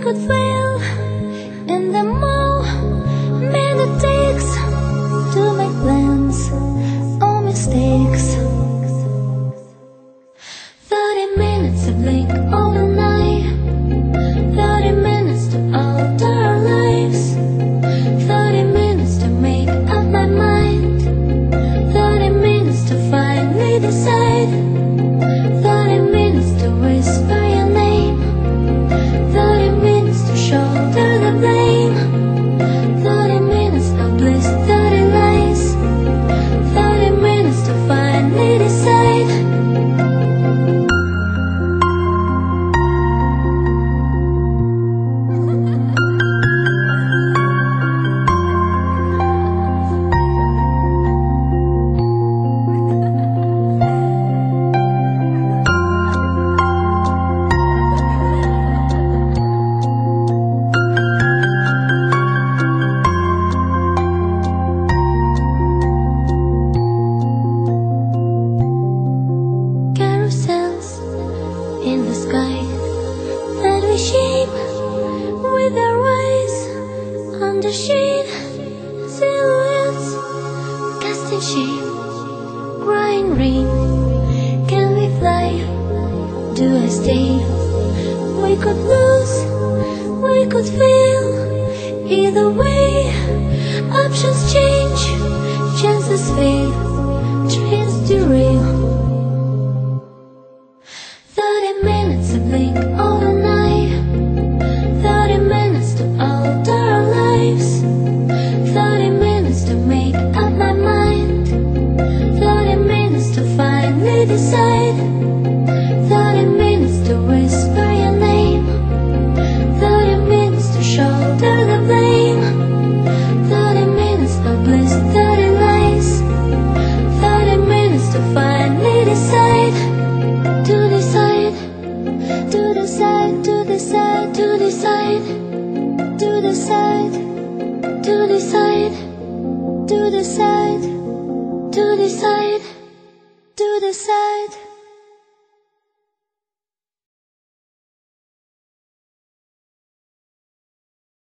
could fail in the moment it takes to make plans or mistakes. 30 minutes to blink overnight, 30 minutes to alter our lives, 30 minutes to make up my mind, 30 minutes to finally decide, 30 minutes to whisper your name, 30 minutes to shoulder the blame, 30 minutes of bliss, 30 lies, 30 minutes to finally decide. In the sky that we shape with our eyes, under shade, silhouettes casting shape, crying rain. Can we fly? Do I stay? We could lose, we could fail. Either way, options change, chances fade, trains derail. 30 minutes to blink overnight, 30 minutes to alter our lives, 30 minutes to make up my mind, 30 minutes to finally decide, 30 minutes to whisper your name, 30 minutes to shoulder the blame, 30 minutes of bliss, 30 lies, 30 minutes to finally decide. To decide, to decide, to decide, to decide, to decide, to decide, to decide, to decide, to decide.